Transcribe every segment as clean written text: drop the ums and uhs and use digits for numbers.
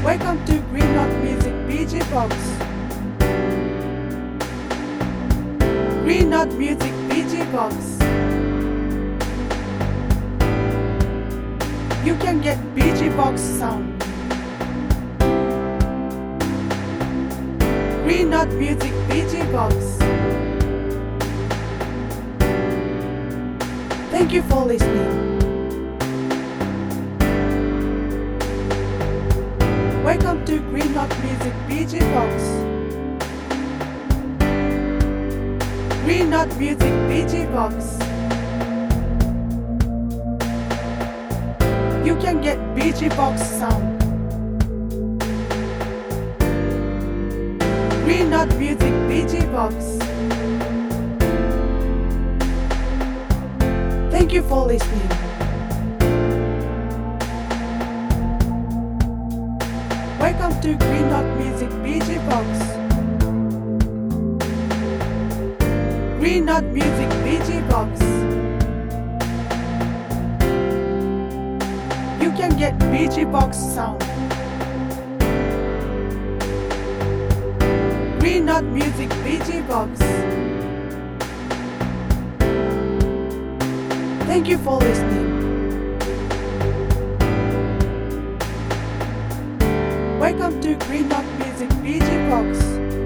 Welcome to Green Knot Music BG Box. Green Knot Music BG Box. You can get BG Box sound. Green Knot Music BG Box. Thank you for listening. Welcome to Green Knot Music BG Box. Green Knot Music BG Box. You can get BG Box sound. Green Knot Music BG Box. Thank you for listening. Welcome to Green Knot Music BG Box. Green Knot Music BG Box. You can get BG Box sound. Green Knot Music BG Box. Thank you for listening. Welcome to Green Knot Music BG Box.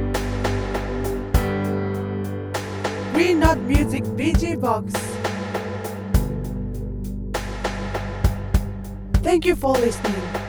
Green Knot Music BG Box. Thank you for listening.